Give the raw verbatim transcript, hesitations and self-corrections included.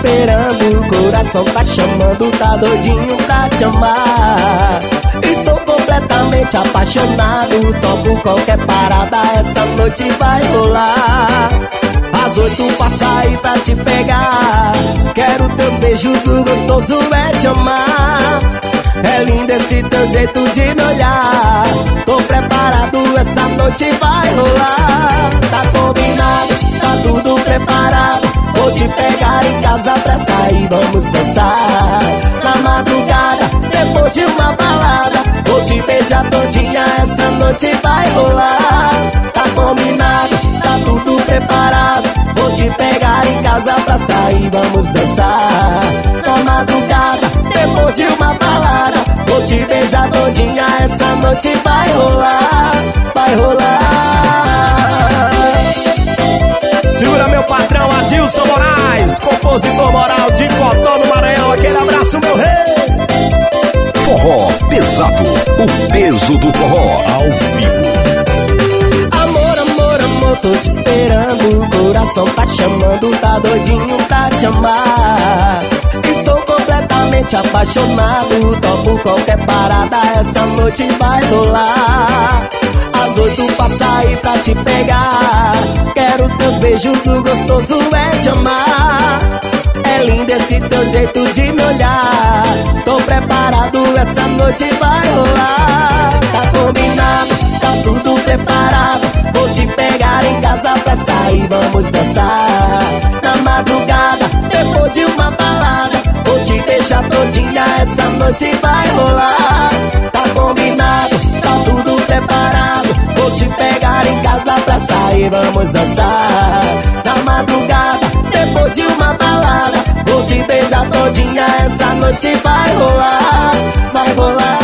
esperando, o coração tá chamando, tá doidinho pra te amar. Estou completamente apaixonado, topo qualquer parada, essa noite vai rolar. Às oito pra sair pra te pegar, quero teus beijos, o gostoso é te amar. É lindo esse teu jeito de me olhar, tô preparado, essa noite vai rolar. Tá combinado, tá tudo preparado, vou te pegar em casa pra sair, vamos dançar. Na madrugada, depois de uma balada, vou te beijar todinha, essa noite vai rolar. Tá combinado, tá tudo preparado, vou te pegar em casa pra sair, vamos dançar. Na madrugada, depois de uma balada, vou te beijar todinha, essa noite vai rolar, vai rolar. Segura meu patrão Adilson Moraes, compositor moral de Cotó no Maranhão. Aquele abraço, meu rei. Forró pesado, o peso do forró ao vivo. Amor, amor, amor, tô te esperando, o coração tá chamando, tá doidinho pra te amar. Estou completamente apaixonado, topo qualquer parada, essa noite vai rolar. Às oito pra sair pra te pegar, quero teus beijos, o gostoso é te amar. É lindo esse teu jeito de me olhar, tô preparado, essa noite vai rolar. Tá combinado, tá tudo preparado, vou te pegar em casa pra sair, vamos dançar. Na madrugada, depois de uma balada, vou te beijar todinha, essa noite vai rolar. Tá combinado, tá tudo preparado, vou te pegar em casa pra sair, vamos dançar. Na madrugada, depois de uma balada, vou te beijar todinha, essa noite vai rolar, vai rolar.